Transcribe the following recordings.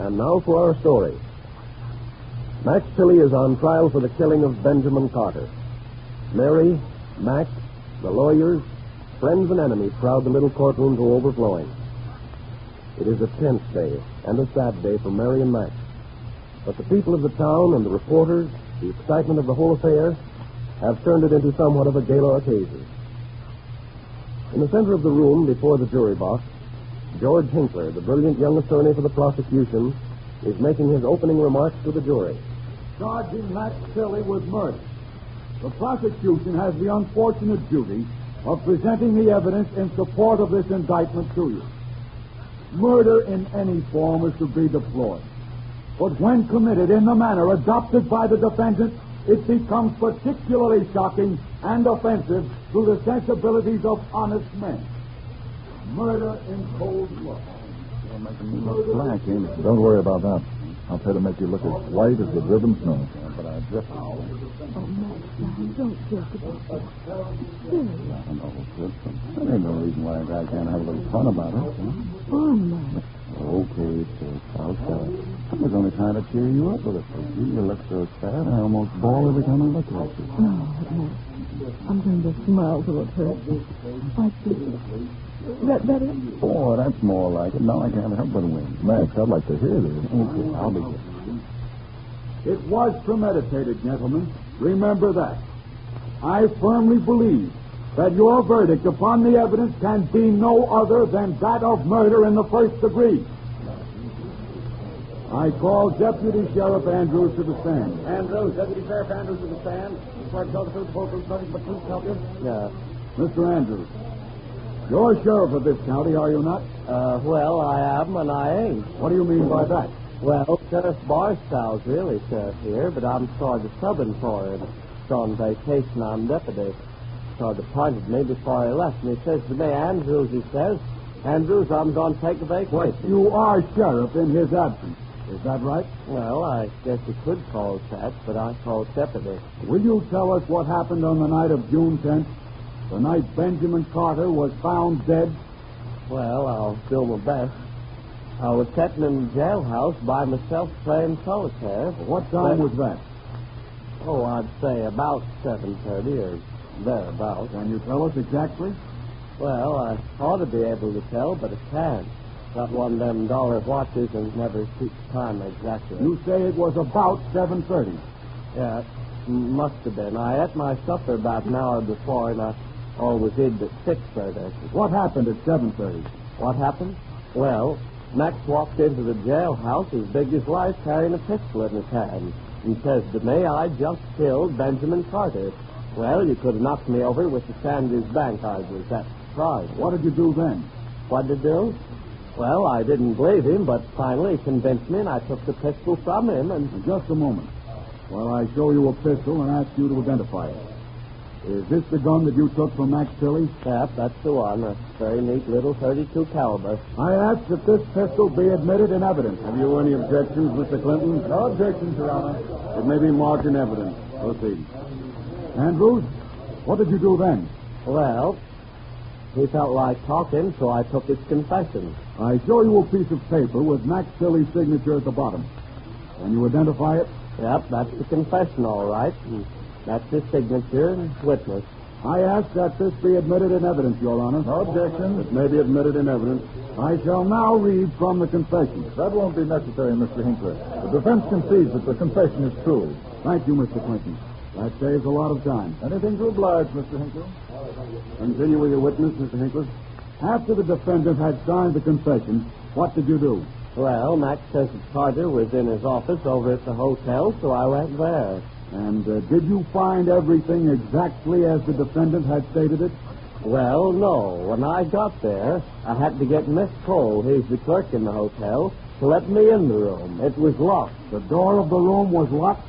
And now for our story. Max Tilly is on trial for the killing of Benjamin Carter. Mary, Max, the lawyers, friends and enemies crowd the little courtroom to overflowing. It is a tense day and a sad day for Mary and Max. But the people of the town and the reporters, the excitement of the whole affair, have turned it into somewhat of a gala occasion. In the center of the room before the jury box, George Hinkler, the brilliant young attorney for the prosecution, is making his opening remarks to the jury. Charging Max Tilly with murder. The prosecution has the unfortunate duty of presenting the evidence in support of this indictment to you. Murder in any form is to be deplored. But when committed in the manner adopted by the defendant, it becomes particularly shocking and offensive to the sensibilities of honest men. Murder in cold blood. You're making me look black, ain't it? Don't worry about that. I'll try to make you look as white as the driven snow. Yeah, but I drift. Oh, Max, now, don't joke about that. I know, Fritz. There ain't no reason why a guy can't have a little fun about it. Fun, Max. Okay, Fritz. I'll stop. I was only trying to cheer you up with it. You look so sad, I almost bawl every time I look at you. No, Max. I'm going to smile till it hurts. Like this. That better? Oh, that's more like it. Now I can't help but win. Max, I'd like to hear this. Okay, I'll be good. It was premeditated, gentlemen. Remember that. I firmly believe that your verdict upon the evidence can be no other than that of murder in the first degree. I call Deputy Sheriff Andrews to the stand. Andrews, Deputy Sheriff Andrews to the stand. Before I tell the truth, both nothing but truth, help you? Yeah. Mr. Andrews, you're sheriff of this county, are you not? Well, I am and I ain't. What do you mean by that? Well, Sheriff Barstow's really sheriff here, but I'm sort of subbing for him. He's on vacation, I'm deputy. Sort of appointed me before he left, and he says to me, Andrews, he says, Andrews, I'm going to take a vacation. But you are sheriff in his absence. Is that right? Well, I guess you could call it that, but I call it deputy. Will you tell us what happened on the night of June 10th? The night Benjamin Carter was found dead? Well, I'll do my best. I was sitting in the jailhouse by myself playing solitaire. What time was that? Oh, I'd say about 7:30 or thereabouts. Can you tell us exactly? Well, I ought to be able to tell, but I can't. Got one of them dollar watches and never keeps time exactly. You say it was about 7:30. Yeah, it must have been. I ate my supper about an hour before, and I always eat at 6:30. What happened at 7:30? What happened? Well, Max walked into the jailhouse as big as life carrying a pistol in his hand and says to me, I just killed Benjamin Carter. Well, you could have knocked me over with the Sanders Bank. I was that surprised. What did you do then? What did I do? Well, I didn't believe him, but finally he convinced me, and I took the pistol from him, and... Just a moment. While I show you a pistol and ask you to identify it. Is this the gun that you took from Max Tilly? Yep, that's the one. A very neat little .32 caliber. I ask that this pistol be admitted in evidence. Have you any objections, Mr. Clinton? No objections, Your Honor. It may be marked in evidence. Proceed. Andrews, what did you do then? Well, he felt like talking, so I took his confession. I show you a piece of paper with Max Tilly's signature at the bottom. Can you identify it? Yep, that's the confession, all right. And that's his signature and witness. I ask that this be admitted in evidence, Your Honor. No objection. It may be admitted in evidence. I shall now read from the confession. That won't be necessary, Mr. Hinkler. The defense concedes that the confession is true. Thank you, Mr. Clinton. That saves a lot of time. Anything to oblige, Mr. Hinkler? Continue with your witness, Mr. Hinkler. After the defendant had signed the confession, what did you do? Well, Max says that Carter was in his office over at the hotel, so I went there. And did you find everything exactly as the defendant had stated it? Well, no. When I got there, I had to get Miss Cole, who's the clerk in the hotel, to let me in the room. It was locked. The door of the room was locked?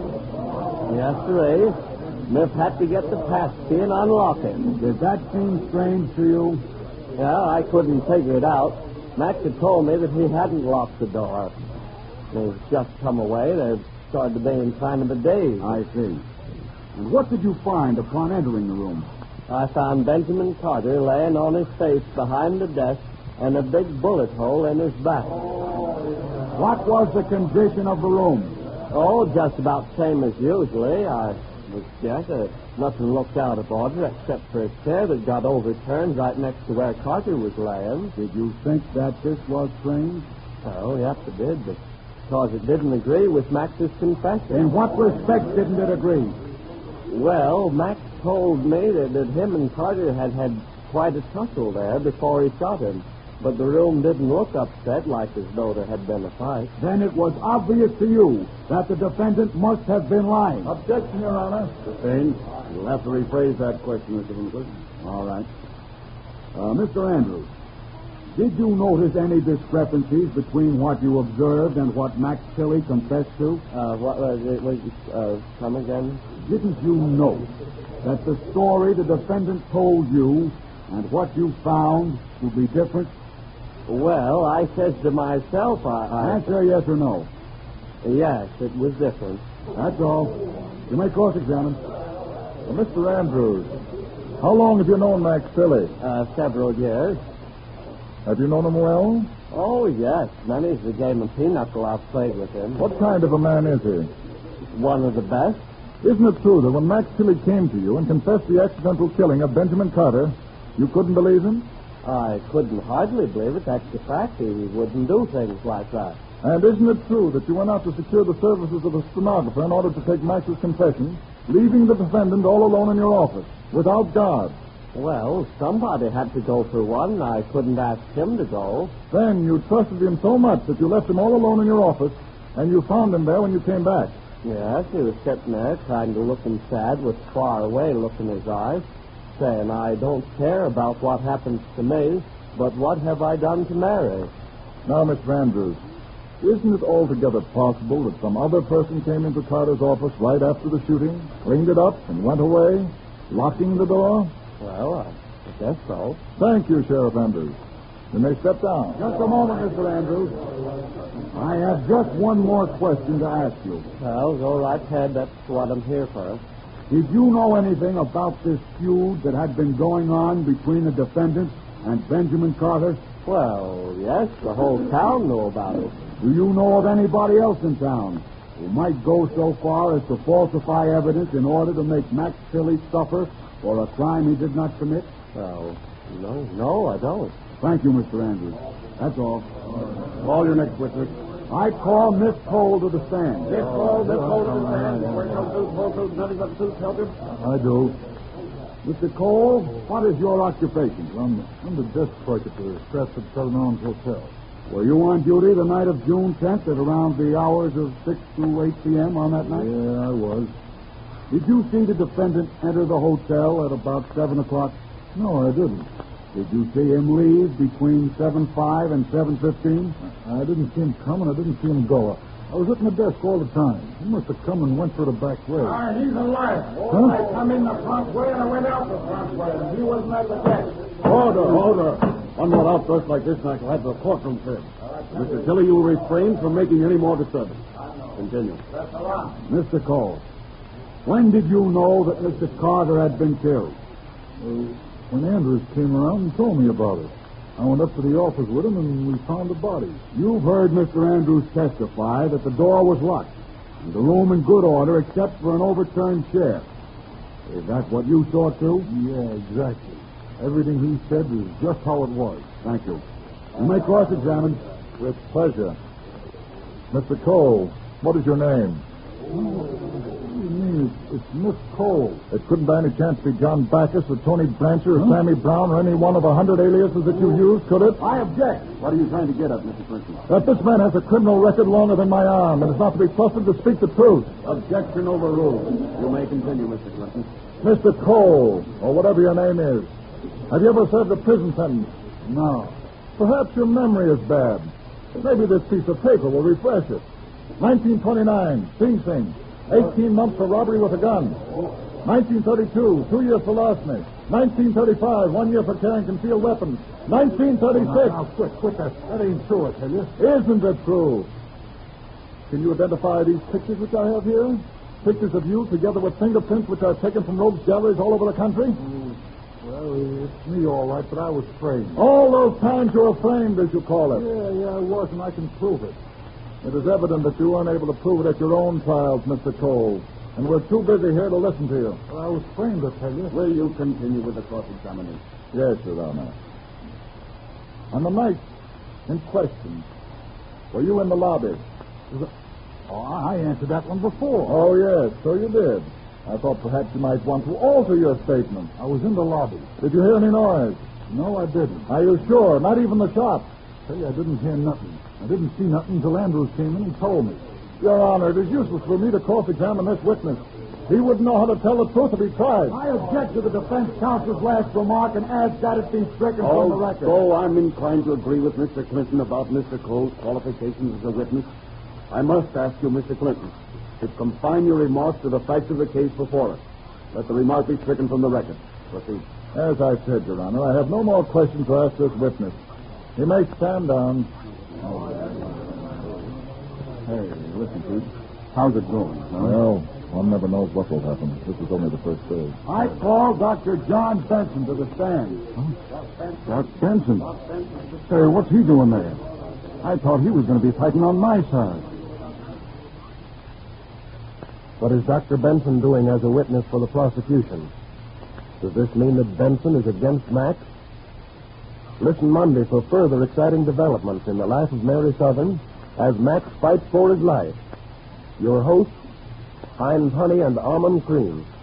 Yes, sir. Miss had to get the pass key and unlock it. Did that seem strange to you? Yeah, I couldn't figure it out. Max had told me that he hadn't locked the door. They've just come away. They've started to be in kind of a daze. I see. And what did you find upon entering the room? I found Benjamin Carter laying on his face behind the desk and a big bullet hole in his back. What was the condition of the room? Oh, just about same as usually. I was guessing nothing looked out of order except for a chair that got overturned right next to where Carter was laying. Did you think that this was strange? Oh, yes, it did, but because it didn't agree with Max's confession. In what respect didn't it agree? Well, Max told me that him and Carter had quite a tussle there before he shot him. But the room didn't look upset like as though there had been a fight. Then it was obvious to you that the defendant must have been lying. Objection, Your Honor. Sustained. You'll have to rephrase that question, Mr. Winkler. All right. Mr. Andrews, did you notice any discrepancies between what you observed and what Max Tilly confessed to? What was it? Come again? Didn't you note that the story the defendant told you and what you found would be different? Well, I says to myself, Answer yes or no. Yes, it was different. That's all. You may cross-examine. Mr. Andrews, how long have you known Max Tilly? Several years. Have you known him well? Oh, yes. Many's the game of pinochle I've played with him. What kind of a man is he? One of the best. Isn't it true that when Max Tilly came to you and confessed the accidental killing of Benjamin Carter, you couldn't believe him? I couldn't hardly believe it. That's the fact. He wouldn't do things like that. And isn't it true that you went out to secure the services of a stenographer in order to take Max's confession, leaving the defendant all alone in your office, without guard? Well, somebody had to go for one. I couldn't ask him to go. Then you trusted him so much that you left him all alone in your office, and you found him there when you came back. Yes, he was sitting there kind of looking sad with far away look in his eyes, saying, I don't care about what happens to me, but what have I done to Mary? Now, Mr. Andrews, isn't it altogether possible that some other person came into Carter's office right after the shooting, cleaned it up, and went away, locking the door? Well, I guess so. Thank you, Sheriff Andrews. You may step down. Just a moment, Mr. Andrews. I have just one more question to ask you. Well, go right ahead. That's what I'm here for. Did you know anything about this feud that had been going on between the defendant and Benjamin Carter? Well, yes, the whole town knew about it. Do you know of anybody else in town who might go so far as to falsify evidence in order to make Max Tilly suffer for a crime he did not commit? Well, no, I don't. Thank you, Mr. Andrews. That's all. Call your next witness. I call Miss Cole to the stand. Miss Cole to the stand. I do. Mr. Cole, what is your occupation? I'm the desk clerk at the Stratford Southern Arms Hotel. Were you on duty the night of June 10th at around the hours of 6 to 8 p.m. on that night? Yeah, I was. Did you see the defendant enter the hotel at about 7 o'clock? No, I didn't. Did you see him leave between 7:05 and 7:15? I didn't see him come, and I didn't see him go. I was at my desk all the time. He must have come and went through the back way. He's a liar. Huh? I come in the front way and I went out the front way, and he wasn't at the desk. Order. One more outburst like this, and I shall have the courtroom filled. Mr. Tilly, you will refrain from making any more disturbance. Continue. Mr. Cole, when did you know that Mr. Carter had been killed? When Andrews came around and told me about it. I went up to the office with him, and we found the body. You've heard Mr. Andrews testify that the door was locked and the room in good order except for an overturned chair. Is that what you saw, too? Yeah, exactly. Everything he said is just how it was. Thank you. You may cross-examine. With pleasure. Mr. Cole, what is your name? What do you mean? It's Miss Cole. It couldn't by any chance be John Backus or Tony Blanchard or Sammy Brown or any one of 100 aliases that you used, could it? I object. What are you trying to get at, Mr. Clinton? That this man has a criminal record longer than my arm and is not to be trusted to speak the truth. Objection overruled. You may continue, Mr. Clinton. Mr. Cole, or whatever your name is, have you ever served a prison sentence? No. Perhaps your memory is bad. Maybe this piece of paper will refresh it. 1929, Sing Sing. 18 months for robbery with a gun. 1932, 2 years for larceny. 1935, 1 year for carrying concealed weapons. 1936. Now, quick, that ain't true, I tell you. Isn't it true? Can you identify these pictures which I have here? Pictures of you together with fingerprints which I've taken from rogues' galleries all over the country? Well, it's me, all right, but I was framed. All those times you were framed, as you call it. Yeah, I was, and I can prove it. It is evident that you weren't able to prove it at your own trials, Mr. Cole. And we're too busy here to listen to you. Well, I was trained to tell you. Will you continue with the cross-examination? Yes, Your Honor. On the night in question, were you in the lobby? Oh, I answered that one before. Oh, yes, so you did. I thought perhaps you might want to alter your statement. I was in the lobby. Did you hear any noise? No, I didn't. Are you sure? Not even the shot? Tell you, I didn't hear nothing. I didn't see nothing until Andrews came in and told me. Your Honor, it is useless for me to cross-examine this witness. He wouldn't know how to tell the truth if he tried. I object to the defense counsel's last remark and ask that it be stricken from the record. So I'm inclined to agree with Mr. Clinton about Mr. Cole's qualifications as a witness. I must ask you, Mr. Clinton, to confine your remarks to the facts of the case before us. Let the remark be stricken from the record. Proceed. As I said, Your Honor, I have no more questions to ask this witness. He may stand down. Hey, listen, Pete. How's it going? Well, one never knows what will happen. This is only the first day. I call Dr. John Benson to the stand. Doc Benson. Hey, what's he doing there? I thought he was going to be fighting on my side. What is Dr. Benson doing as a witness for the prosecution? Does this mean that Benson is against Max? Listen Monday for further exciting developments in the life of Mary Southern as Max fights for his life. Your hosts, Heinz Honey and Almond Cream.